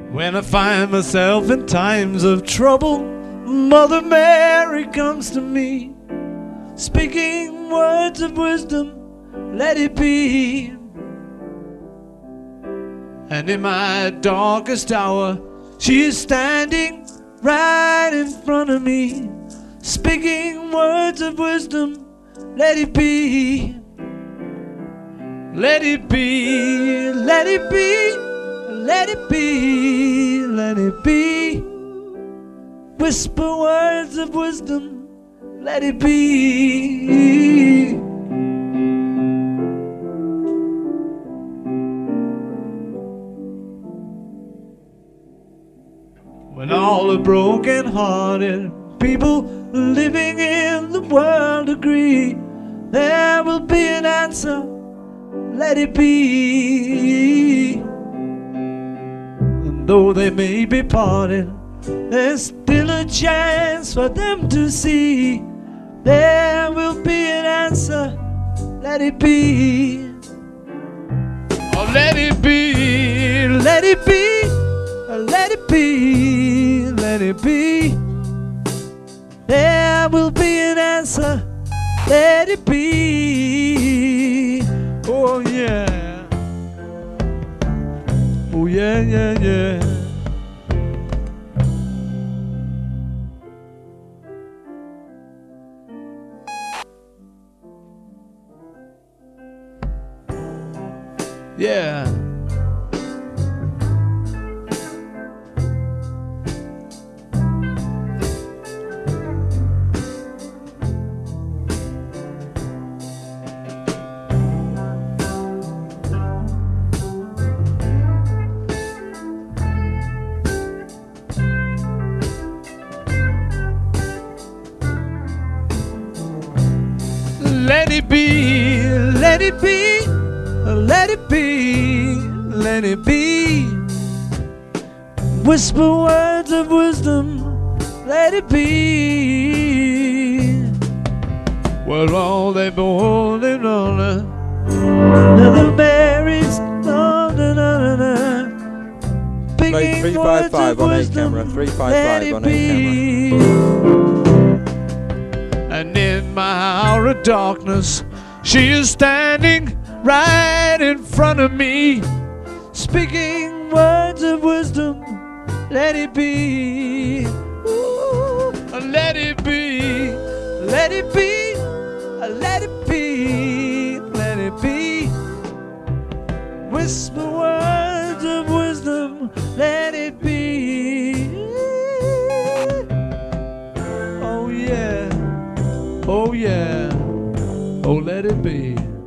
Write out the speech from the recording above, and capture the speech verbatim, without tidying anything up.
When I find myself in times of trouble, Mother Mary comes to me, speaking words of wisdom, let it be. And in my darkest hour, she is standing right in front of me, speaking words of wisdom, let it be. Let it be, let it be, let it be, let it be. Whisper words of wisdom, let it be. When all the broken-hearted people living in the world agree, there will be an answer, let it be. And though they may be parted, there's still a chance for them to see. There will be an answer, let it be. Oh, let it be, let it be, let it be, let it be. There will be an answer, let it be. Oh yeah, oh yeah, yeah, yeah. Yeah. Let it be, let it be, let it be, let it be. Whisper words of wisdom, let it be. Well, all they've been holding on to, Mother Mary's on and Play three five five on A camera, three five five on A camera. And in my hour of darkness, she is standing right in front of me, speaking words of wisdom, let it be. Ooh, let it be, let it be, let it be, let it be. Whisper words of wisdom, let it be. Oh yeah, oh yeah, oh let it be.